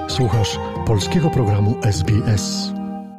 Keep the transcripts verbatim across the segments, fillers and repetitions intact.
Słuchasz polskiego programu S B S.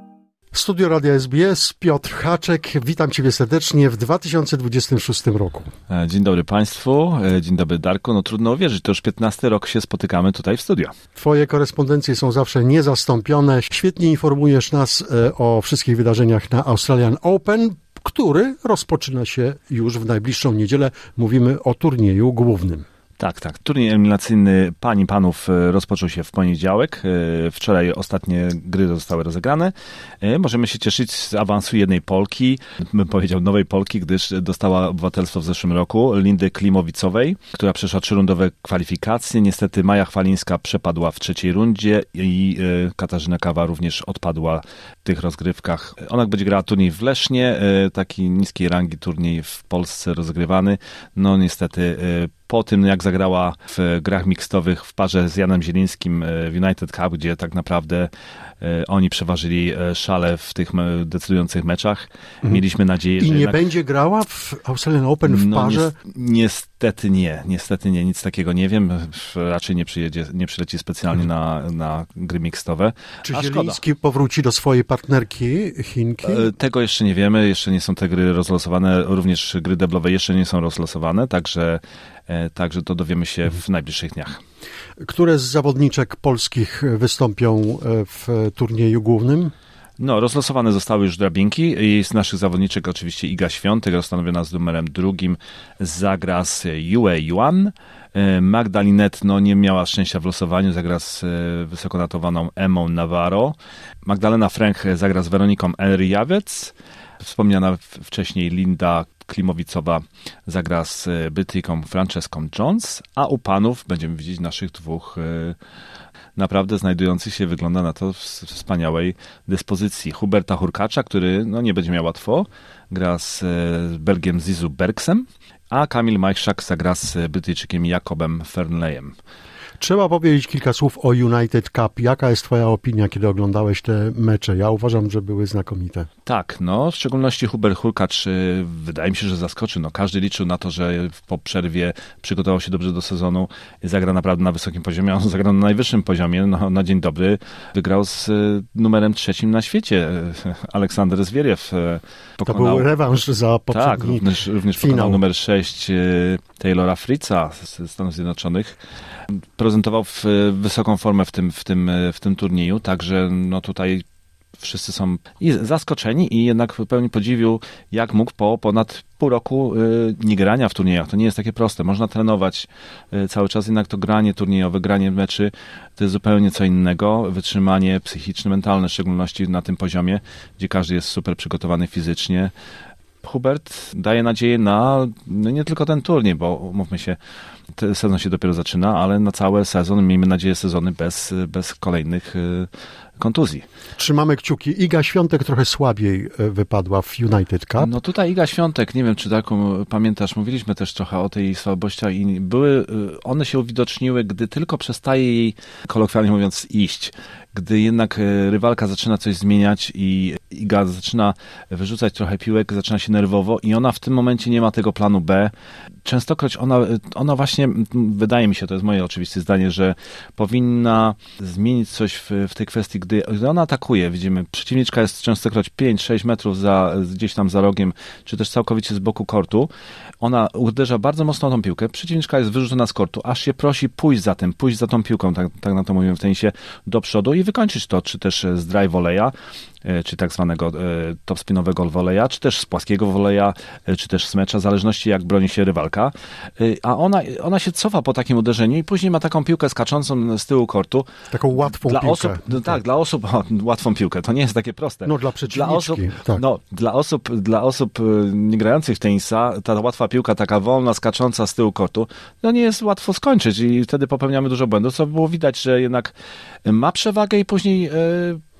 Studio Radia S B S, Piotr Haczek. Witam Ciebie serdecznie w dwa tysiące dwudziestym szóstym roku. Dzień dobry Państwu, dzień dobry Darku. No trudno uwierzyć, to już piętnasty rok się spotykamy tutaj w studio. Twoje korespondencje są zawsze niezastąpione. Świetnie informujesz nas o wszystkich wydarzeniach na Australian Open, który rozpoczyna się już w najbliższą niedzielę. Mówimy o turnieju głównym. Tak, tak. Turniej eliminacyjny pań i panów rozpoczął się w poniedziałek. Wczoraj ostatnie gry zostały rozegrane. Możemy się cieszyć z awansu jednej Polki, bym powiedział nowej Polki, gdyż dostała obywatelstwo w zeszłym roku, Lindy Klimowicowej, która przeszła trzyrundowe kwalifikacje. Niestety Maja Chwalińska przepadła w trzeciej rundzie i Katarzyna Kawa również odpadła w tych rozgrywkach. Ona będzie grała turniej w Lesznie, taki niskiej rangi turniej w Polsce rozegrywany. No niestety po tym, jak zagrała w grach mixtowych w parze z Janem Zielińskim w United Cup, gdzie tak naprawdę oni przeważyli szale w tych decydujących meczach. Mhm. Mieliśmy nadzieję, I że... I nie jednak... będzie grała w Australian Open w no, parze? Niestety nie. Niestety nie. Nic takiego nie wiem. Raczej nie przyjedzie, nie przyleci specjalnie mhm. na, na gry mixtowe. Czy A Zieliński szkoda. powróci do swojej partnerki Chinki? Tego jeszcze nie wiemy. Jeszcze nie są te gry rozlosowane. Również gry deblowe jeszcze nie są rozlosowane, także Także to dowiemy się w najbliższych dniach. Które z zawodniczek polskich wystąpią w turnieju głównym? No, rozlosowane zostały już drabinki i z naszych zawodniczek oczywiście Iga Świątek, rozstanowiona z numerem drugim, zagra z Yue Yuan. Magda Linette no, nie miała szczęścia w losowaniu, zagra z wysoko notowaną Emmą Navarro. Magdalena Fręch zagra z Weroniką Elryjawiec. Wspomniana wcześniej Linda Klimowicowa zagra z Brytyjką Franceską Jones, a u panów będziemy widzieć naszych dwóch y, naprawdę znajdujących się, wygląda na to, w wspaniałej dyspozycji. Huberta Hurkacza, który no, nie będzie miał łatwo, gra z y, Belgiem Zizu Bergsem, a Kamil Majchrzak zagra z Brytyjczykiem Jakobem Fernleyem. Trzeba powiedzieć kilka słów o United Cup. Jaka jest twoja opinia, kiedy oglądałeś te mecze? Ja uważam, że były znakomite. Tak, no w szczególności Hubert Hurkacz wydaje mi się, że zaskoczy. No, każdy liczył na to, że po przerwie przygotował się dobrze do sezonu i zagra naprawdę na wysokim poziomie. On zagrał na najwyższym poziomie, no, na dzień dobry. Wygrał z numerem trzecim na świecie. Aleksander Zwieriew pokonał... To był rewanż za poprzedni Tak, również, również pokonał numer sześć Taylora Fritza ze Stanów Zjednoczonych. Prezentował w, wysoką formę w tym, w tym, w tym turnieju, także no tutaj wszyscy są i zaskoczeni i jednak w pełni podziwiu, jak mógł po ponad pół roku y, niegrania w turniejach. To nie jest takie proste. Można trenować y, cały czas, jednak to granie turniejowe, granie meczy to jest zupełnie co innego. Wytrzymanie psychiczne, mentalne, w szczególności na tym poziomie, gdzie każdy jest super przygotowany fizycznie. Hubert daje nadzieję na no nie tylko ten turniej, bo umówmy się, ten sezon się dopiero zaczyna, ale na cały sezon, miejmy nadzieję, sezony bez, bez kolejnych y, kontuzji. Trzymamy kciuki. Iga Świątek trochę słabiej wypadła w United Cup. No tutaj Iga Świątek, nie wiem, czy taką pamiętasz, mówiliśmy też trochę o tej słabości i były, one się uwidoczniły, gdy tylko przestaje jej, kolokwialnie mówiąc, iść. Gdy jednak rywalka zaczyna coś zmieniać i Iga zaczyna wyrzucać trochę piłek, zaczyna się nerwowo i ona w tym momencie nie ma tego planu B. Częstokroć ona, ona właśnie, wydaje mi się, to jest moje oczywiste zdanie, że powinna zmienić coś w, w tej kwestii, gdy, gdy ona atakuje, widzimy, przeciwniczka jest częstokroć pięć sześć metrów za, gdzieś tam za rogiem, czy też całkowicie z boku kortu. Ona uderza bardzo mocno tą piłkę, przeciwniczka jest wyrzucona z kortu, aż się prosi pójść za tym, pójść za tą piłką, tak, tak na to mówimy w tenisie, do przodu i wykończyć to, czy też z drive volley'a, czy tak zwanego topspinowego volley'a, czy też z płaskiego volley'a, czy też z mecza, w zależności jak broni się rywalka. A ona, ona się cofa po takim uderzeniu i później ma taką piłkę skaczącą z tyłu kortu. Taką łatwą dla piłkę. Osób, no, tak, tak, dla osób, o, łatwą piłkę, to nie jest takie proste. No dla przeciwniczki. Dla osób, tak. no, dla osób, dla osób nie grających w tenisa, ta łatwa piłka, taka wolna, skacząca z tyłu kortu, to nie jest łatwo skończyć i wtedy popełniamy dużo błędów, co było widać, że jednak ma przewagę i później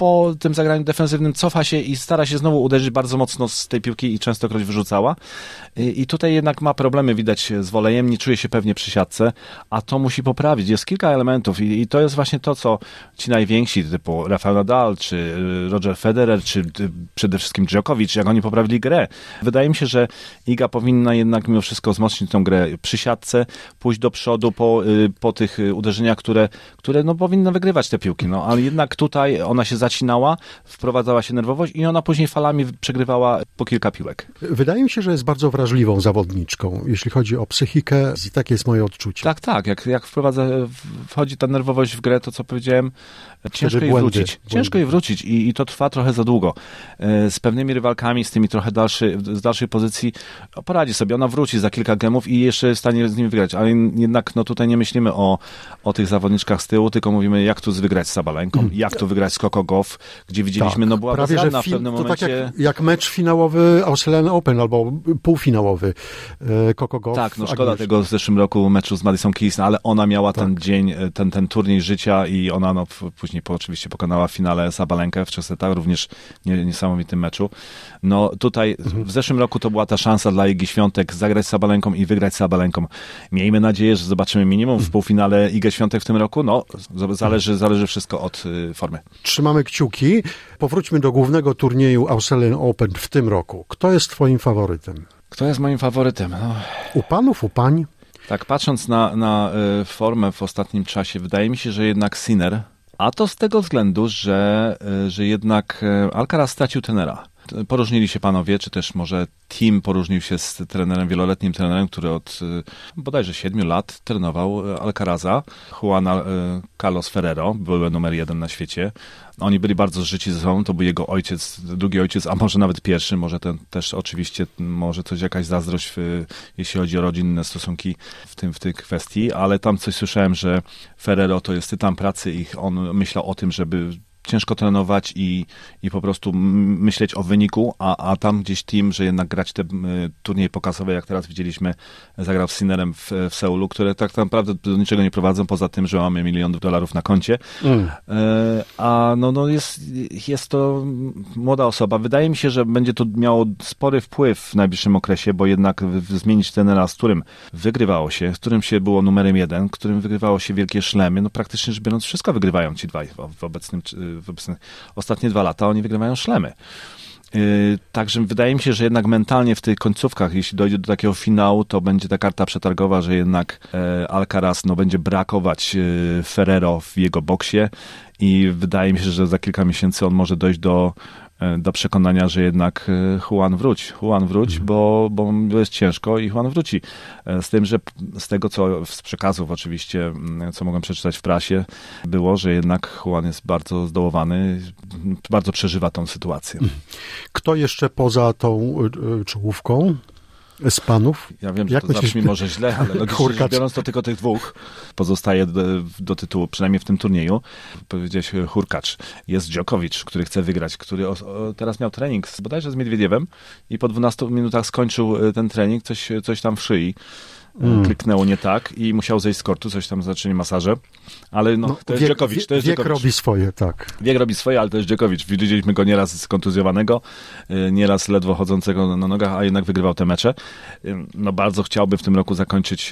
po tym zagraniu defensywnym cofa się i stara się znowu uderzyć bardzo mocno z tej piłki i częstokroć wyrzucała. I, i tutaj jednak ma problemy, widać, z wolejem, nie czuje się pewnie przy siatce, a to musi poprawić. Jest kilka elementów i, i to jest właśnie to, co ci najwięksi, typu Rafael Nadal, czy Roger Federer, czy przede wszystkim Djokovic, jak oni poprawili grę. Wydaje mi się, że Iga powinna jednak mimo wszystko wzmocnić tą grę przy siatce, pójść do przodu po, po tych uderzeniach, które, które no, powinny wygrywać te piłki. No, ale jednak tutaj ona się zacinała, wprowadzała się nerwowość i ona później falami przegrywała po kilka piłek. Wydaje mi się, że jest bardzo wrażliwą zawodniczką, jeśli chodzi o psychikę. I takie jest moje odczucie. Tak, tak. Jak, jak wprowadza, wchodzi ta nerwowość w grę, to co powiedziałem, ciężko jej błędy, wrócić. błędy. Ciężko jej wrócić i, i to trwa trochę za długo. Z pewnymi rywalkami, z tymi trochę dalszy, z dalszej pozycji poradzi sobie. Ona wróci za kilka gemów i jeszcze jest w stanie z nimi wygrać. Ale jednak no, tutaj nie myślimy o, o tych zawodniczkach z tyłu, tylko mówimy, jak tu wygrać z Sabalenką, mm. jak tu wygrać z Coco Gauff, gdzie widzieliśmy, tak, no była prawie, bezradna że fin- w pewnym to momencie. Tak jak, jak mecz finałowy Australian Open albo półfinałowy e, Coco Gauff. Tak, no szkoda Agnieszka. tego w zeszłym roku meczu z Madison Keys, no, ale ona miała tak. ten dzień, ten, ten turniej życia i ona no, później po, oczywiście pokonała w finale Sabalenkę w trzech setach, również nie, niesamowitym meczu. No tutaj mhm. w zeszłym roku to była ta szansa dla Igi Świątek zagrać z Sabalenką i wygrać z Sabalenką. Miejmy nadzieję, że zobaczymy minimum w półfinale Igę Świątek w tym roku. No, zależy, zależy wszystko od y, formy. Trzymamy kciuki. Powróćmy do głównego turnieju Australian Open w tym roku. Kto jest twoim faworytem? Kto jest moim faworytem? No. U panów, u pań? Tak, patrząc na, na y, formę w ostatnim czasie, wydaje mi się, że jednak Sinner, a to z tego względu, że, y, że jednak y, Alcaraz stracił tenera. Poróżnili się panowie, czy też może Tim poróżnił się z trenerem, wieloletnim trenerem, który od bodajże siedmiu lat trenował Alcaraza, Juana Carlos Ferrero, były numer jeden na świecie. Oni byli bardzo zżyci ze sobą, to był jego ojciec, drugi ojciec, a może nawet pierwszy, może ten też oczywiście, może coś, jakaś zazdrość, w, jeśli chodzi o rodzinne stosunki w tym, w tej kwestii, ale tam coś słyszałem, że Ferrero to jest tytan pracy i on myślał o tym, żeby ciężko trenować i, i po prostu myśleć o wyniku, a, a tam gdzieś team, że jednak grać te y, turnieje pokazowe, jak teraz widzieliśmy, zagrał z Sinnerem w, w Seulu, które tak naprawdę do niczego nie prowadzą, poza tym, że mamy milion dolarów na koncie. Mm. Y, a no, no jest, jest to młoda osoba. Wydaje mi się, że będzie to miało spory wpływ w najbliższym okresie, bo jednak w, w zmienić trenera, z którym wygrywało się, z którym się było numerem jeden, którym wygrywało się wielkie szlemy, no praktycznie rzecz biorąc wszystko wygrywają ci dwaj w, w obecnym w obecnych, ostatnie dwa lata oni wygrywają szlemy. Yy, także wydaje mi się, że jednak mentalnie w tych końcówkach, jeśli dojdzie do takiego finału, to będzie ta karta przetargowa, że jednak e, Alcaraz no, będzie brakować e, Ferrero w jego boksie i wydaje mi się, że za kilka miesięcy on może dojść do do przekonania, że jednak Juan wróć, Juan wróć, mm. bo, bo jest ciężko i Juan wróci. Z tym, że z tego, co z przekazów oczywiście, co mogłem przeczytać w prasie, było, że jednak Juan jest bardzo zdołowany, bardzo przeżywa tą sytuację. Kto jeszcze poza tą czołówką z panów? Ja wiem, że Jak to myślisz, zabrzmi może źle, ale logicznie rzecz biorąc, to tylko tych dwóch pozostaje do, do tytułu, przynajmniej w tym turnieju. Powiedziałeś Hurkacz. Jest Djokovic, który chce wygrać, który o, o, teraz miał trening z, bodajże z Miedwiediewem i po dwunastu minutach skończył ten trening, coś, coś tam w szyi. Mm. Kliknęło nie tak i musiał zejść z kortu, coś tam zaczęli masaże, ale no, no to jest Djokovic. To jest wiek Djokovic. robi swoje, tak. Wiek robi swoje, ale to jest Djokovic. Widzieliśmy go nieraz skontuzjowanego, nieraz ledwo chodzącego na nogach, a jednak wygrywał te mecze. No bardzo chciałby w tym roku zakończyć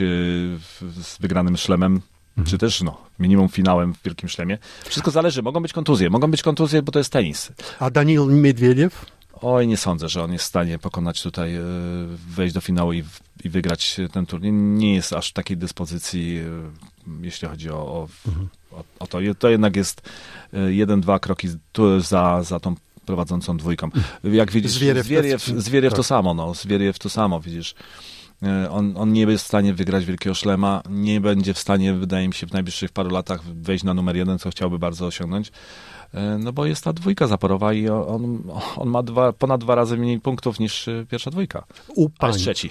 z wygranym szlemem, mhm. czy też no, minimum finałem w Wielkim Szlemie. Wszystko zależy, mogą być kontuzje, mogą być kontuzje, bo to jest tenis. A Daniil Miedwiediew? Oj, nie sądzę, że on jest w stanie pokonać tutaj, wejść do finału i, i wygrać ten turniej. Nie jest aż w takiej dyspozycji, jeśli chodzi o, o, mhm. o, o to. To jednak jest jeden, dwa kroki tu za, za tą prowadzącą dwójką. Jak widzisz, Zwieriew, Zwieriew, Zwieriew tak. to samo, no. Zwieriew to samo, widzisz. On, on nie jest w stanie wygrać Wielkiego Szlema, nie będzie w stanie, wydaje mi się, w najbliższych paru latach wejść na numer jeden, co chciałby bardzo osiągnąć. No bo jest ta dwójka zaporowa i on, on ma dwa, ponad dwa razy mniej punktów niż pierwsza dwójka. U pań. A jest trzeci.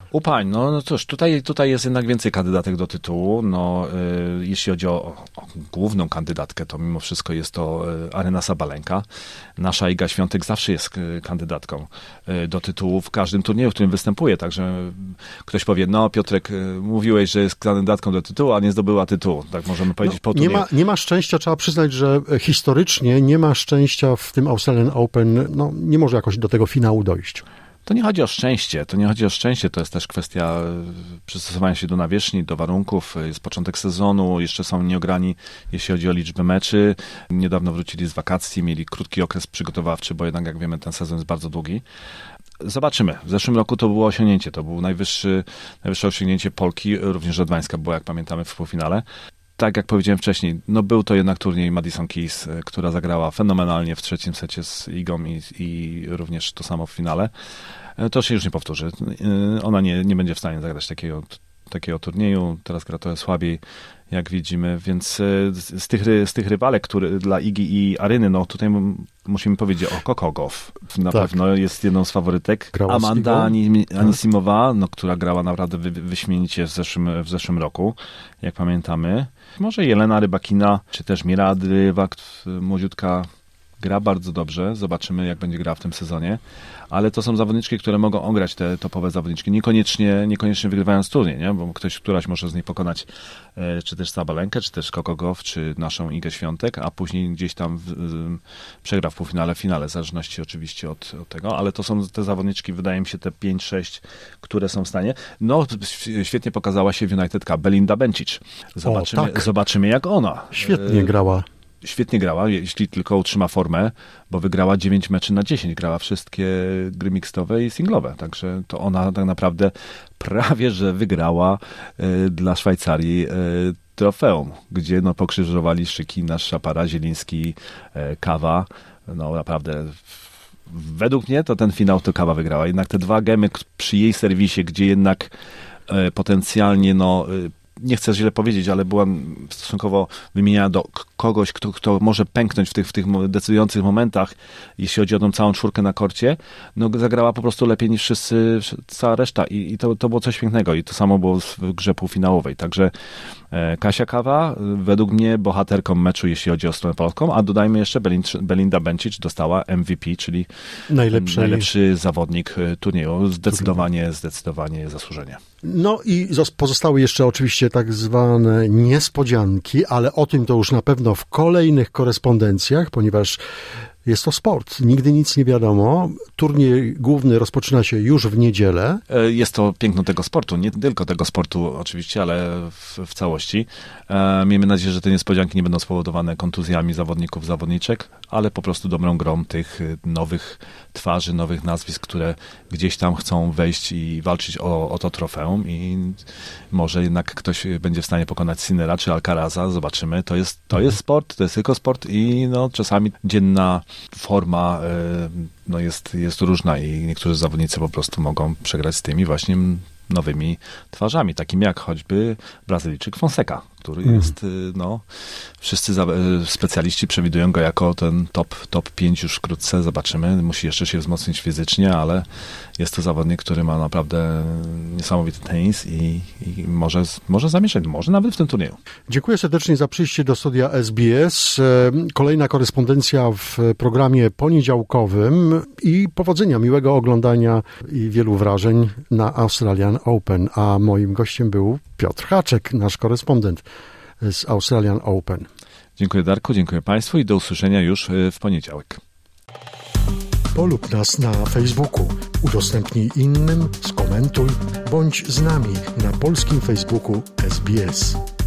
Upań, no, no cóż, tutaj, tutaj jest jednak więcej kandydatek do tytułu. No, y, jeśli chodzi o, o główną kandydatkę, to mimo wszystko jest to y, Aryna Sabalenka. Nasza Iga Świątek zawsze jest y, kandydatką y, do tytułu w każdym turnieju, w którym występuje. Także ktoś powie, no Piotrek, y, mówiłeś, że jest kandydatką do tytułu, a nie zdobyła tytułu. Tak możemy powiedzieć no, po turnieju. Nie ma, nie ma szczęścia, trzeba przyznać, że historycznie nie ma szczęścia w tym Australian Open. No, nie może jakoś do tego finału dojść. To nie chodzi o szczęście, to nie chodzi o szczęście, to jest też kwestia przystosowania się do nawierzchni, do warunków, jest początek sezonu, jeszcze są nieograni, jeśli chodzi o liczbę meczy. Niedawno wrócili z wakacji, mieli krótki okres przygotowawczy, bo jednak, jak wiemy, ten sezon jest bardzo długi. Zobaczymy. W zeszłym roku to było osiągnięcie, to było najwyższy, najwyższe osiągnięcie Polki, również Radwańska była, jak pamiętamy, w półfinale. Tak jak powiedziałem wcześniej, no był to jednak turniej Madison Keys, która zagrała fenomenalnie w trzecim secie z Igą i, i również to samo w finale. To się już nie powtórzy. Ona nie, nie będzie w stanie zagrać takiego, takiego turnieju. Teraz gra trochę słabiej, jak widzimy, więc z tych, z tych rywalek, które dla Igi i Aryny, no tutaj musimy powiedzieć o Coco Gauff. Na tak. pewno jest jedną z faworytek. Grała Amanda Anisimowa, no, która grała naprawdę wy, wyśmienicie w zeszłym, w zeszłym roku, jak pamiętamy. Może Jelena Rybakina, czy też Mira Andrejewa, młodziutka, gra bardzo dobrze. Zobaczymy, jak będzie grała w tym sezonie. Ale to są zawodniczki, które mogą ograć te topowe zawodniczki. Niekoniecznie, niekoniecznie wygrywając turniej, nie? Bo ktoś, któraś może z nich pokonać e, czy też Sabalenkę, czy też Coco Gauff, czy naszą Igę Świątek, a później gdzieś tam w, e, przegra w półfinale, finale, w zależności oczywiście od, od tego. Ale to są te zawodniczki, wydaje mi się, te pięć sześć, które są w stanie. No, świetnie pokazała się w United Cup Belinda Bencic. Zobaczymy, o, tak. zobaczymy jak ona. Świetnie grała. Świetnie grała, jeśli tylko utrzyma formę, bo wygrała dziewięć meczy na dziesięć, grała wszystkie gry mixtowe i singlowe, także to ona tak naprawdę prawie, że wygrała y, dla Szwajcarii y, trofeum, gdzie no, pokrzyżowali szyki nasz Szapara, Zieliński, y, Kawa, no naprawdę według mnie to ten finał to Kawa wygrała, jednak te dwa gemy przy jej serwisie, gdzie jednak y, potencjalnie no y, nie chcę źle powiedzieć, ale była stosunkowo wymieniana do kogoś, kto, kto może pęknąć w tych, w tych decydujących momentach, jeśli chodzi o tą całą czwórkę na korcie, no zagrała po prostu lepiej niż wszyscy, cała reszta i, i to, to było coś pięknego i to samo było w grze półfinałowej, także e, Kasia Kawa według mnie bohaterką meczu, jeśli chodzi o stronę polską, a dodajmy jeszcze Belin- Belinda Bencic dostała M V P, czyli Najlepszy, najlepszy zawodnik turnieju, zdecydowanie, zdecydowanie zasłużenie. No i pozostały jeszcze oczywiście tak zwane niespodzianki, ale o tym to już na pewno w kolejnych korespondencjach, ponieważ jest to sport. Nigdy nic nie wiadomo. Turniej główny rozpoczyna się już w niedzielę. Jest to piękno tego sportu. Nie tylko tego sportu oczywiście, ale w, w całości. E, miejmy nadzieję, że te niespodzianki nie będą spowodowane kontuzjami zawodników, zawodniczek, ale po prostu dobrą grą tych nowych twarzy, nowych nazwisk, które gdzieś tam chcą wejść i walczyć o, o to trofeum i może jednak ktoś będzie w stanie pokonać Sinnera czy Alcaraza. Zobaczymy. To jest, to jest sport, to jest tylko sport i no, czasami dzienna forma no jest, jest różna i niektórzy zawodnicy po prostu mogą przegrać z tymi właśnie nowymi twarzami, takimi jak choćby Brazylijczyk Fonseca, który mm. jest, no, wszyscy za, specjaliści przewidują go jako ten top, top pięć już wkrótce, zobaczymy, musi jeszcze się wzmocnić fizycznie, ale jest to zawodnik, który ma naprawdę niesamowity tenis i, i może, może zamieszać, może nawet w tym turnieju. Dziękuję serdecznie za przyjście do studia S B S. Kolejna korespondencja w programie poniedziałkowym i powodzenia, miłego oglądania i wielu wrażeń na Australian Open, a moim gościem był Piotr Haczek, nasz korespondent z Australian Open. Dziękuję Darku, dziękuję Państwu i do usłyszenia już w poniedziałek. Polub nas na Facebooku, udostępnij innym, skomentuj, bądź z nami na polskim Facebooku S B S.